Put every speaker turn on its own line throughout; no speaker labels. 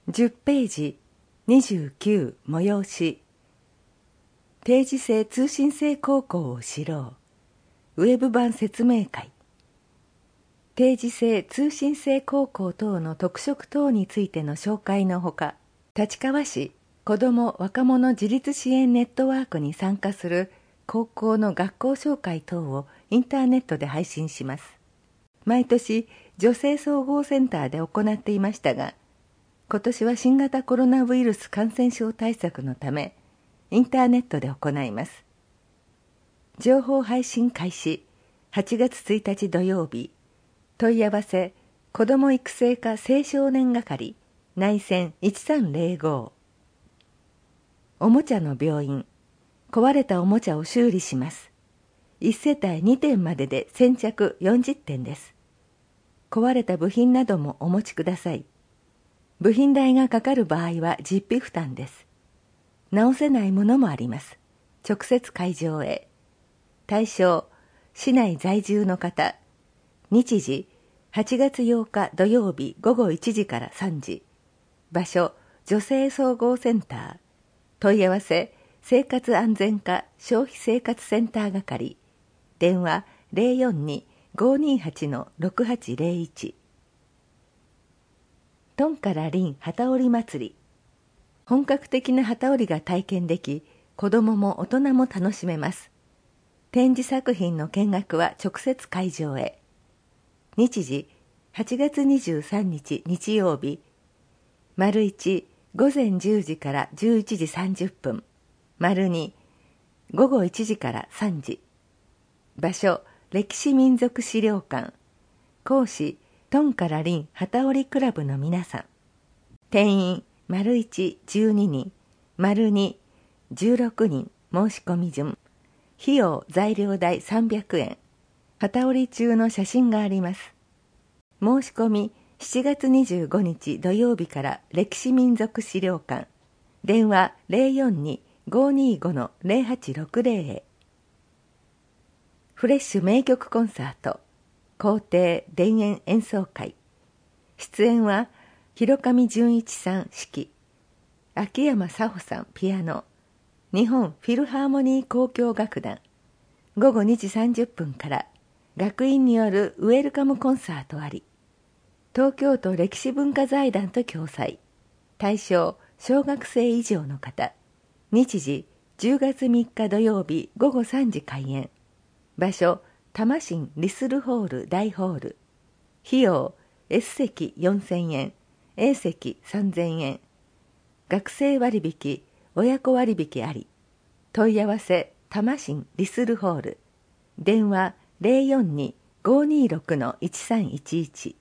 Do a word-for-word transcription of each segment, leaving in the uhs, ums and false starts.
じゅっページにじゅうきゅう催し定時制通信制高校を知ろうウェブ版説明会定時制通信制高校等の特色等についての紹介のほか、立川市子ども若者自立支援ネットワークに参加する高校の学校紹介等をインターネットで配信します。毎年女性総合センターで行っていましたが、今年は新型コロナウイルス感染症対策のため、インターネットで行います。情報配信開始はちがつついたち土曜日、問い合わせ子ども育成課青少年係内線いちさんぜろご。おもちゃの病院、壊れたおもちゃを修理します。いち世帯にてんまでで先着よんじゅってんです。壊れた部品などもお持ちください。部品代がかかる場合は実費負担です。直せないものもあります。直接会場へ。対象、市内在住の方。日時、はちがつようか土曜日ごごいちじからさんじ。場所、女性総合センター。問い合わせ、生活安全課消費生活センター係。電話 ゼロよんに ごーにーはち ろくはちゼロいち。トンからリン機織り祭り。本格的な機織りが体験でき、子どもも大人も楽しめます。展示作品の見学は直接会場へ。日時、はちがつにじゅうさんにち日曜日。丸いち、ごぜんじゅうじからじゅういちじさんじゅっぷん。丸に、ごごいちじからさんじ。場所、歴史民族資料館。講師、トンからリン機織りクラブの皆さん。定員、丸いち、じゅうににん。丸に、じゅうろくにん。申し込み順。費用、材料代さんびゃくえん。機織り中の写真があります。申し込み、しちがつにじゅうごにち土曜日から歴史民族資料館。電話 ゼロよんに ごーにーご ゼロはちろくゼロ へ。フレッシュ名曲コンサート。校庭田園演奏会。出演は、広上純一さん指揮。秋山佐穂さんピアノ。日本フィルハーモニー交響楽団。ごごにじさんじゅっぷんから学院によるウェルカムコンサートあり。東京都歴史文化財団と共催。対象、小学生以上の方。日時、じゅうがつみっか土曜日ごごさんじ開演。場所、多摩新リスルホール大ホール。費用、S 席よんせんえん、A 席さんぜんえん。学生割引、親子割引あり。問い合わせ、多摩新リスルホール。電話 ゼロよんに ごーにーろく いちさんいちいち。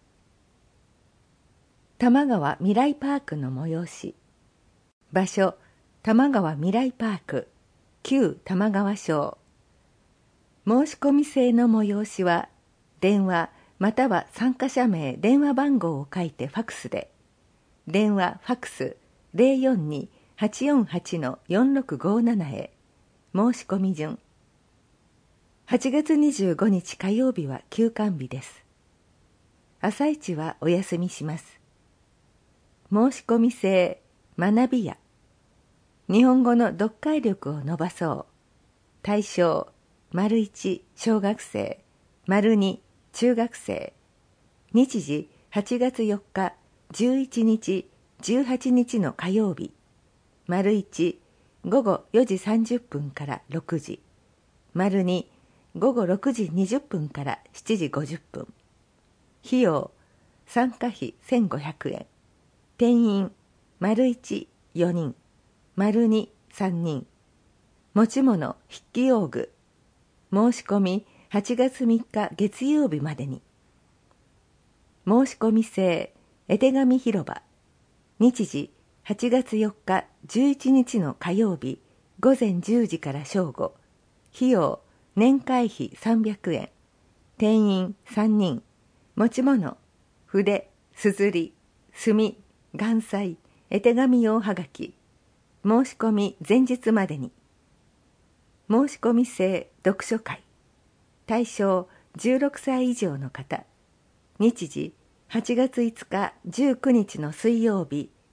多摩川未来パークの催し。場所、多摩川未来パーク、旧多摩川小。申し込み制の催しは、電話または参加者名、電話番号を書いてファクスで。電話ファクス ゼロよんに はちよんはち よんろくごなな へ。申し込み順。はちがつにじゅうごにち火曜日は休館日です。朝一はお休みします。申し込み制、学びや。日本語の読解力を伸ばそう。対象、丸いち、小学生、丸に、中学生。日時、はちがつよっか、じゅういちにち、じゅうはちにちの火曜日。丸いち、ごごよじさんじゅっぷんからろくじ。丸に、ごごろくじにじゅっぷんからしちじごじゅっぷん。費用、参加費せんごひゃくえん。定員、丸いち、よにん、丸に、さんにん。持ち物、筆記用具。申し込み、はちがつみっか月曜日までに。申し込み制、絵手紙広場。日時、はちがつよっか、じゅういちにちの火曜日、ごぜんじゅうじから正午。費用、年会費さんびゃくえん。定員さんにん。持ち物、筆、すずり、墨、眼彩、絵手紙用はがき。申し込み前日までに。申し込み制読書会。対象じゅうろくさい以上の方。日時はちがついつかじゅうくにちの水曜日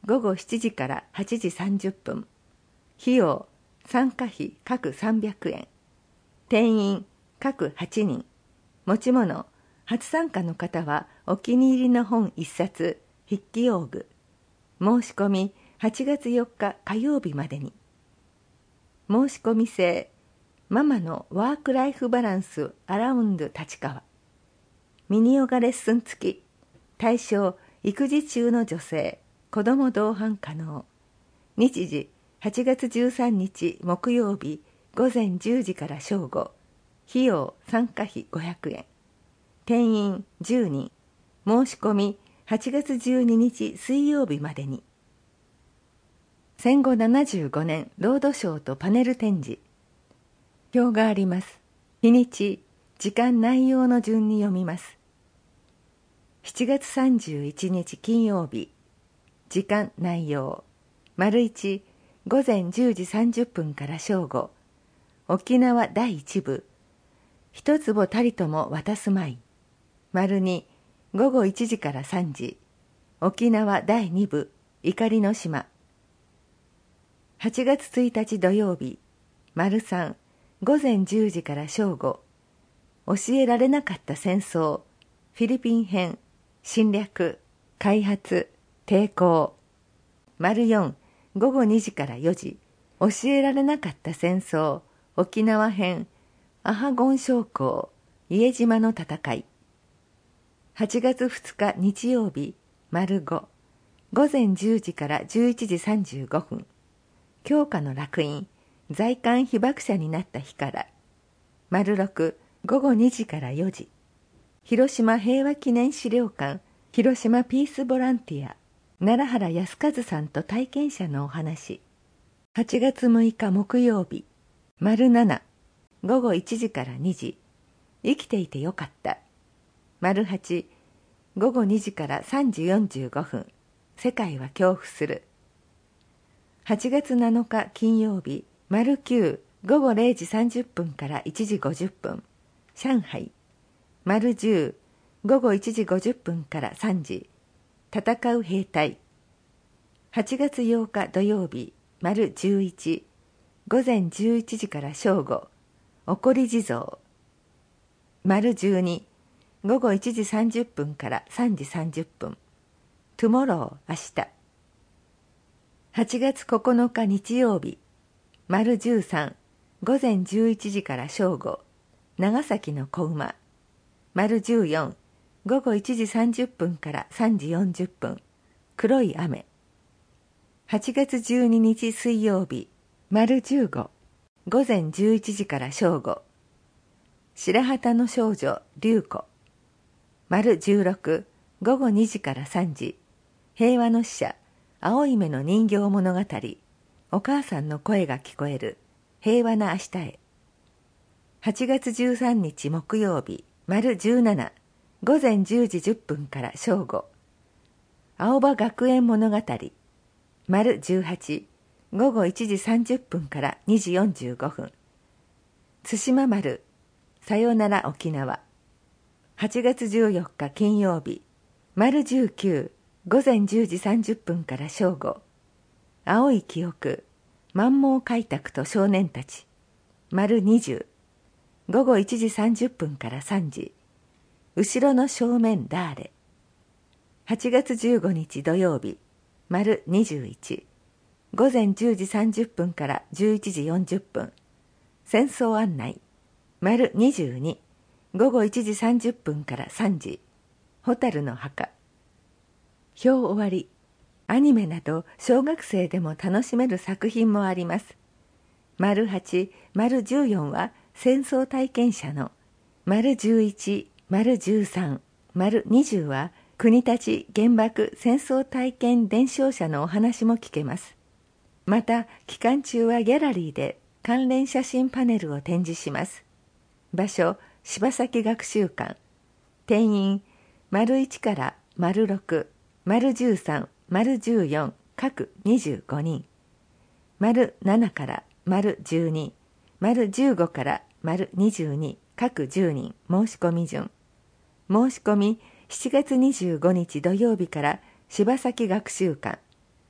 ごごしちじからはちじさんじゅっぷん。費用、参加費各さんびゃくえん。定員各はちにん。持ち物、初参加の方はお気に入りの本いっさつ、筆記用具。申し込みはちがつよっか火曜日までに。申し込み制、ママのワークライフバランスアラウンド立川。ミニヨガレッスン付き。対象、育児中の女性、子ども同伴可能。日時、はちがつじゅうさんにち木曜日、ごぜんじゅうじから正午。費用、参加費ごひゃくえん。定員じゅうにん。申し込みはちがつじゅうににち水曜日までに。戦後ななじゅうごねんロードショーとパネル展示。表があります。日にち、時間内容の順に読みます。しちがつさんじゅういちにち金曜日。時間内容。丸いち、ごぜんじゅうじさんじゅっぷんから正午。沖縄だいいち部。一坪たりとも渡すまい。丸に、ごごいちじからさんじ。沖縄だいに部。怒りの島。はちがつついたち土曜日。丸さん、ごぜんじゅうじから正午。教えられなかった戦争。フィリピン編。侵略。開発。抵抗。丸よん、ごごにじからよじ。教えられなかった戦争。沖縄編。アハゴン将校。家島の戦い。はちがつふつか日曜日。丸ご。ごぜんじゅうじからじゅういちじさんじゅうごふん。教科の烙印。在韓被爆者になった日から。丸ろく。ごごにじからよじ。広島平和記念資料館。広島ピースボランティア。奈良原康和さんと体験者のお話。はちがつむいか木曜日。丸なな。ごごいちじからにじ。生きていてよかった。丸はち。ごごにじからさんじよんじゅうごふん。世界は恐怖する。はちがつなのか金曜日。丸きゅう。ごごれいじさんじゅっぷんからいちじごじゅっぷん。上海。丸じゅう。ごごいちじごじゅっぷんからさんじ。戦う兵隊。はちがつようか土曜日。丸じゅういち。ごぜんじゅういちじから正午。怒り地蔵。丸じゅうに。ごごいちじさんじゅっぷんからさんじさんじゅっぷん。トゥモロー、明日。はちがつここのか日曜日。丸じゅうさん。ごぜんじゅういちじから正午。長崎の子馬。丸じゅうよん。ごごいちじさんじゅっぷんからさんじよんじゅっぷん。黒い雨。はちがつじゅうににち水曜日。丸じゅうご。ごぜんじゅういちじから正午。白旗の少女、龍子。丸じゅうろく。ごごにじからさんじ。平和の使者、青い目の人形物語。お母さんの声が聞こえる。平和な明日へ。はちがつじゅうさんにち木曜日。丸じゅうなな。ごぜんじゅうじじゅっぷんから正午。青葉学園物語。丸じゅうはち。ごごいちじさんじゅっぷんからにじよんじゅうごふん。対馬丸。さよなら沖縄。はちがつじゅうよっか金曜日。丸じゅうきゅう。ごぜんじゅうじさんじゅっぷんから正午。青い記憶。満蒙開拓と少年たち。丸にじゅう。ごごいちじさんじゅっぷんからさんじ。後ろの正面ダーレ。はちがつじゅうごにち土曜日。丸にじゅういち。ごぜんじゅうじさんじゅっぷんからじゅういちじよんじゅっぷん。戦争案内。丸にじゅうに。ごごいちじさんじゅっぷんからさんじ。蛍の墓。表終わり。アニメなど小学生でも楽しめる作品もあります。丸はち、丸じゅうよんは戦争体験者の。丸じゅういち、丸じゅうさん、丸にじゅうは国立原爆戦争体験伝承者のお話も聞けます。また期間中はギャラリーで関連写真パネルを展示します。場所、柴崎学習館。定員、丸いちから丸ろく、丸じゅうさん、丸じゅうよん、各にじゅうごにん。丸ななから丸じゅうに、丸じゅうごから丸にじゅうに、各じゅうにん。申し込み順。申し込みしちがつにじゅうごにち土曜日から柴崎学習館。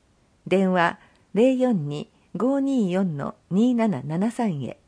電話 ゼロよんに ごーにーよん にーななななさん へ。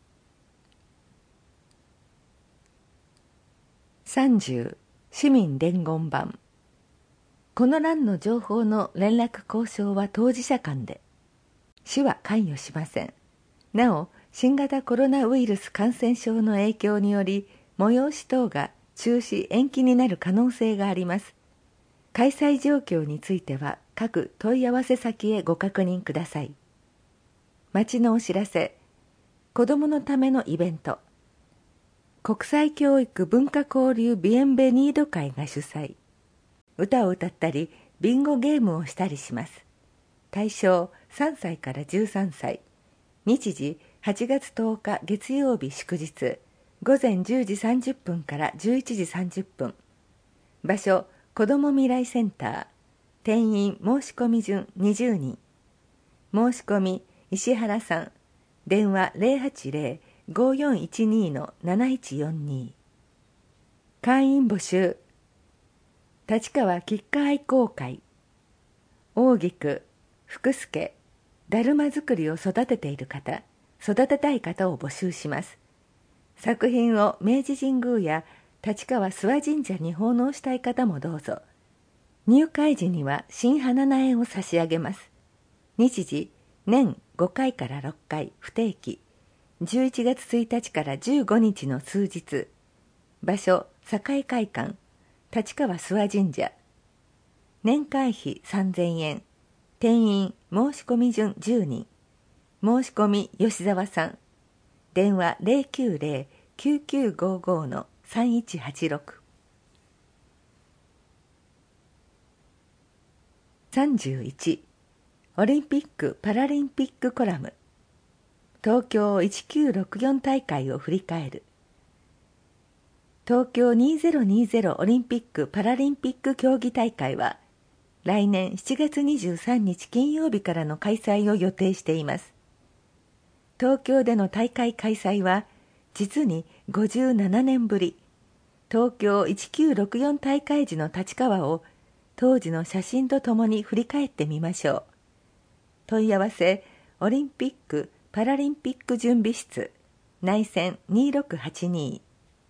さんじゅう市民伝言板。この欄の情報の連絡交渉は当事者間で、市は関与しません。なお、新型コロナウイルス感染症の影響により、催し等が中止延期になる可能性があります。開催状況については各問い合わせ先へご確認ください。町のお知らせ、子どものためのイベント、国際教育文化交流ビエンベニード会が主催。歌を歌ったり、ビンゴゲームをしたりします。対象さんさいからじゅうさんさい。日時はちがつとおか月曜日祝日、午前じゅうじさんじゅっぷんからじゅういちじさんじゅっぷん。場所、子ども未来センター。定員申し込み順にじゅうにん。申し込み石原さん。電話 ゼロはちゼロ ごーよんいちにー なないちよんに。会員募集。立川吉花愛好会。大木区福助、だるま作りを育てている方、育てたい方を募集します。作品を明治神宮や立川諏訪神社に奉納したい方もどうぞ。入会時には新花苗を差し上げます。日時、年ごかいからろっかい不定期。じゅういちがつついたちからじゅうごにちの数日。場所、栄会館、立川諏訪神社。年会費さんぜんえん。定員申し込み順じゅうにん。申し込み吉沢さん。電話 ゼロきゅうゼロ きゅうきゅうごーごー さんいちはちろく。さんじゅういちオリンピック・パラリンピックコラム。東京せんきゅうひゃくろくじゅうよん大会を振り返る。東京にせんにじゅうオリンピック・パラリンピック競技大会は来年しちがつにじゅうさんにち金曜日からの開催を予定しています。東京での大会開催は実にごじゅうななねんぶり。東京せんきゅうひゃくろくじゅうよん大会時の立川を当時の写真とともに振り返ってみましょう。問い合わせオリンピック・パラリンピック準備室内線にろくはちに。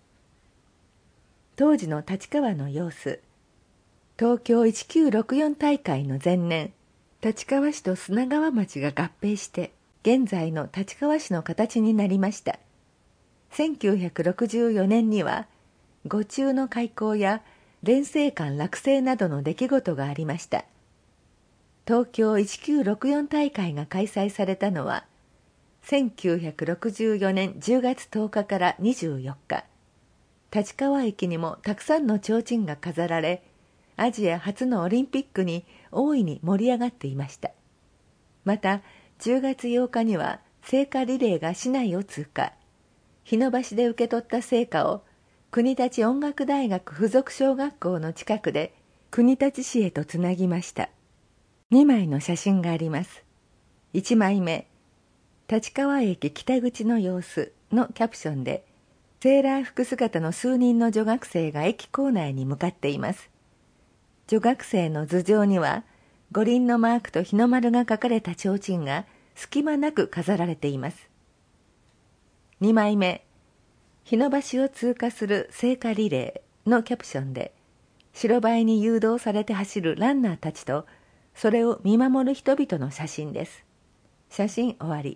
当時の立川の様子。東京せんきゅうひゃくろくじゅうよん大会の前年、立川市と砂川町が合併して現在の立川市の形になりました。せんきゅうひゃくろくじゅうよねんには御中の開港や連成館落成などの出来事がありました。東京せんきゅうひゃくろくじゅうよん大会が開催されたのはせんきゅうひゃくろくじゅうよねんじゅうがつとおかからにじゅうよっか。立川駅にもたくさんの提灯が飾られ、アジア初のオリンピックに大いに盛り上がっていました。またじゅうがつようかには聖火リレーが市内を通過。日野橋で受け取った聖火を国立音楽大学附属小学校の近くで国立市へとつなぎました。にまいの写真があります。いちまいめ、立川駅北口の様子のキャプションで、セーラー服姿の数人の女学生が駅構内に向かっています。女学生の頭上には五輪のマークと日の丸が書かれた提灯が隙間なく飾られています。にまいめ、日野橋を通過する聖火リレーのキャプションで、白バイに誘導されて走るランナーたちとそれを見守る人々の写真です。写真終わり。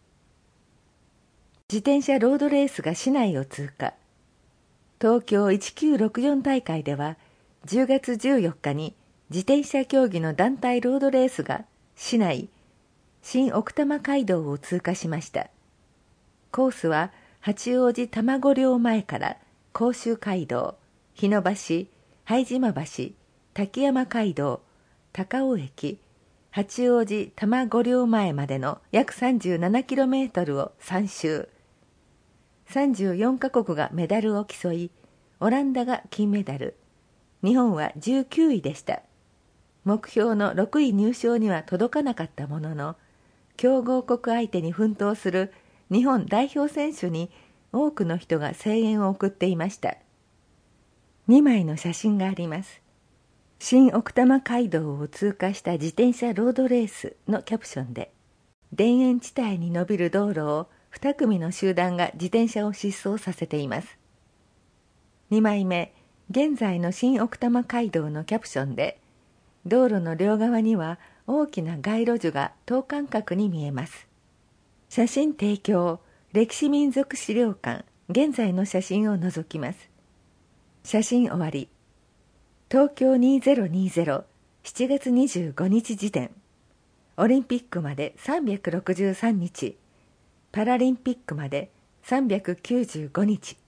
自転車ロードレースが市内を通過。東京せんきゅうひゃくろくじゅうよん大会ではじゅうがつじゅうよっかに自転車競技の団体ロードレースが市内新奥多摩街道を通過しました。コースは八王子卵寮前から甲州街道、日野橋、拝島橋、滝山街道、高尾駅、八王子卵寮前までの約 さんじゅうななキロメートル をさん周。さんじゅうよんカ国がメダルを競い、オランダが金メダル、日本はじゅうきゅういでした。目標のろくい入賞には届かなかったものの、強豪国相手に奮闘する日本代表選手に多くの人が声援を送っていました。にまいの写真があります。 新奥多摩街道を通過した自転車ロードレースのキャプションで、田園地帯に伸びる道路をに組の集団が自転車を疾走させています。にまいめ、現在の新奥多摩街道のキャプションで、道路の両側には大きな街路樹が等間隔に見えます。写真提供、歴史民俗資料館、現在の写真を除きます。写真終わり。東京にせんにじゅう、しちがつにじゅうごにち時点。オリンピックまでさんびゃくろくじゅうさんにち、パラリンピックまでさんびゃくきゅうじゅうごにち。